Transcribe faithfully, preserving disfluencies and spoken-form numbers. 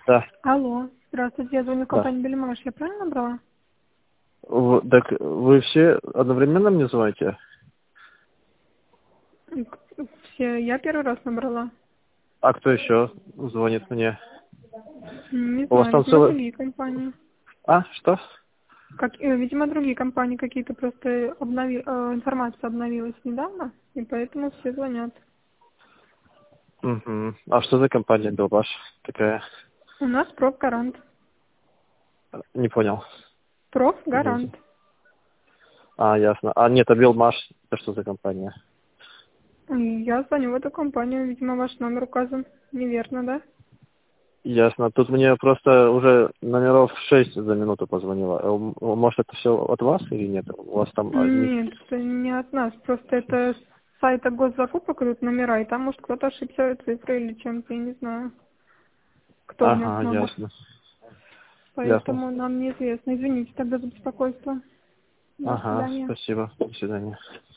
Да, Алло, здравствуйте, я звоню в да. компанию Белимаш, я правильно набрала? В- так вы все одновременно мне звоните? М, к- Все, я первый раз набрала. А кто еще звонит мне? М, Не У вас знаю, там видимо, целый... другие компании. А, что? Как, э, видимо, другие компании какие-то просто обнови, э, информация обновилась недавно, и поэтому все звонят. Угу. А что за компания Белбаш такая? У нас профгарант. Не понял. Профгарант. Извините. А, ясно. А нет, а Белмаш, это что за компания? И я звоню в эту компанию, видимо, ваш номер указан неверно, да? Ясно. Тут мне просто уже номеров шесть за минуту позвонило. Э, м- Может, это все от вас или нет? У вас там одни... Нет, это не от нас, просто это с сайта госзакупок идут номера, и там, может, кто-то ошибся цифрой или чем-то, я не знаю, кто внес Ага, номер. ясно. Ясно. Поэтому нам неизвестно. Извините тогда за беспокойство. До Ага, свидания. спасибо. До свидания.